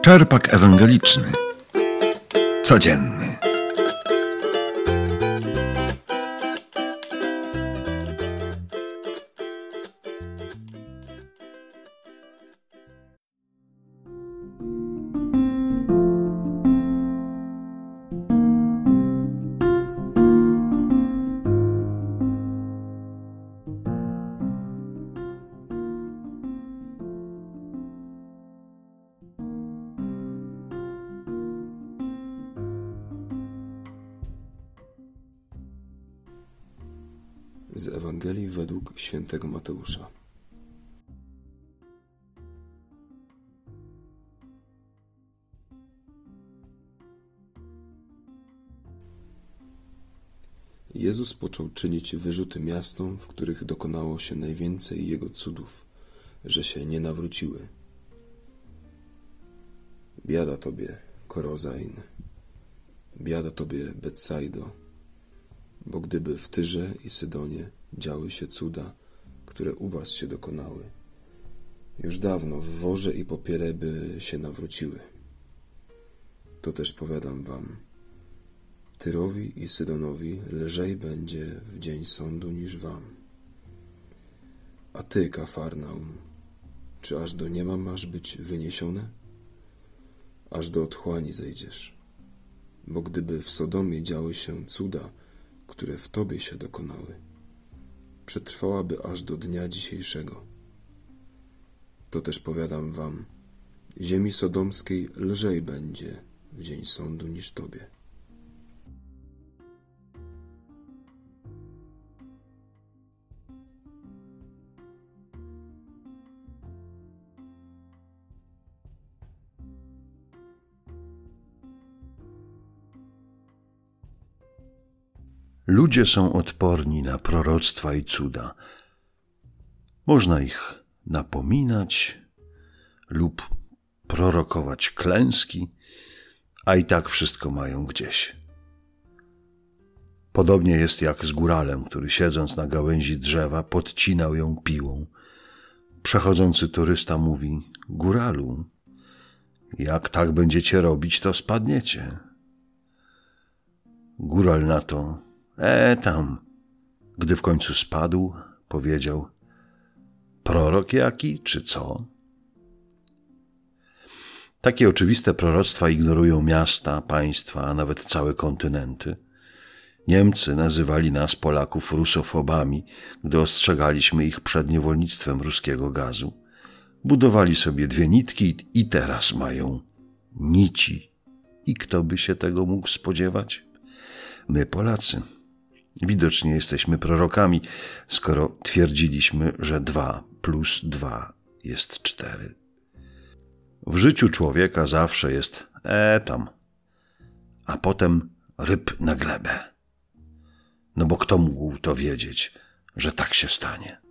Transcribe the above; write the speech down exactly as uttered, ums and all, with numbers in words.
Czerpak ewangeliczny. Codzienny. Z Ewangelii według świętego Mateusza. Jezus począł czynić wyrzuty miastom, w których dokonało się najwięcej Jego cudów, że się nie nawróciły. Biada Tobie, Korozain, biada Tobie, Betsaido, bo gdyby w Tyrze i Sydonie działy się cuda, które u was się dokonały, już dawno w worze i popiele by się nawróciły. To też powiadam wam, Tyrowi i Sydonowi lżej będzie w dzień sądu niż wam. A ty, Kafarnaum, czy aż do nieba masz być wyniesione? Aż do otchłani zejdziesz. Bo gdyby w Sodomie działy się cuda, które w tobie się dokonały, przetrwałaby aż do dnia dzisiejszego. To też powiadam wam, ziemi sodomskiej lżej będzie w dzień sądu niż tobie. Ludzie są odporni na proroctwa i cuda. Można ich napominać lub prorokować klęski, a i tak wszystko mają gdzieś. Podobnie jest jak z góralem, który siedząc na gałęzi drzewa podcinał ją piłą. Przechodzący turysta mówi: góralu, jak tak będziecie robić, to spadniecie. Góral na to: E, tam. Gdy w końcu spadł, powiedział: prorok jaki, czy co? Takie oczywiste proroctwa ignorują miasta, państwa, a nawet całe kontynenty. Niemcy nazywali nas, Polaków, rusofobami, gdy ostrzegaliśmy ich przed niewolnictwem ruskiego gazu. Budowali sobie dwie nitki i teraz mają nici. I kto by się tego mógł spodziewać? My, Polacy. Widocznie jesteśmy prorokami, skoro twierdziliśmy, że dwa plus dwa jest cztery. W życiu człowieka zawsze jest e tam, a potem ryb na glebę. No bo kto mógł to wiedzieć, że tak się stanie?